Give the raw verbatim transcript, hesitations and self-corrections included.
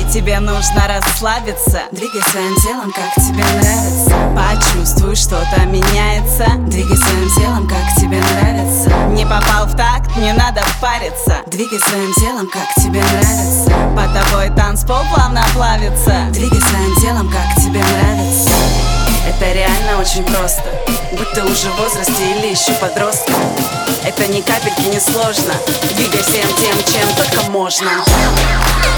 тебе нужно расслабиться. Двигай своим телом, как тебе нравится. Почувствуй, что-то меняется. Двигай своим телом, как тебе нравится. Не попал в такт, не надо париться. Двигай своим телом, как тебе нравится. По тобой танцпол плавно плавится. Двигай своим телом, как тебе нравится. Это реально очень просто, будь ты уже в возрасте или еще подросток. Это ни капельки не сложно. Двигай всем тем, чем только можно.